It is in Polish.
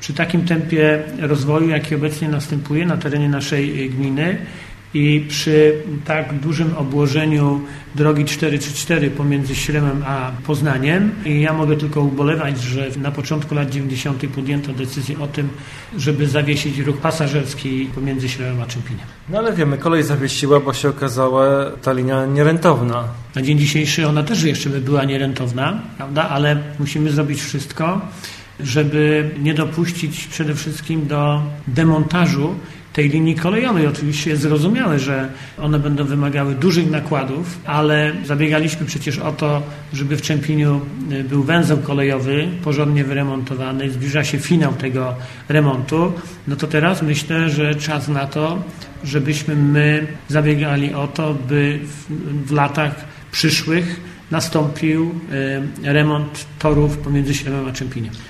Przy takim tempie rozwoju, jaki obecnie następuje na terenie naszej gminy i przy tak dużym obłożeniu drogi 434 pomiędzy Śremem a Poznaniem, i ja mogę tylko ubolewać, że na początku lat 90. podjęto decyzję o tym, żeby zawiesić ruch pasażerski pomiędzy Śremem a Czempiniem. No ale wiemy, kolej zawiesiła, bo się okazała ta linia nierentowna. Na dzień dzisiejszy ona też jeszcze by była nierentowna, prawda? Ale musimy zrobić wszystko, żeby nie dopuścić przede wszystkim do demontażu tej linii kolejowej. Oczywiście jest zrozumiałe, że one będą wymagały dużych nakładów, ale zabiegaliśmy przecież o to, żeby w Czempiniu był węzeł kolejowy porządnie wyremontowany, zbliża się finał tego remontu. No to teraz myślę, że czas na to, żebyśmy my zabiegali o to, by w latach przyszłych nastąpił remont torów pomiędzy Śremem a Czempiniem.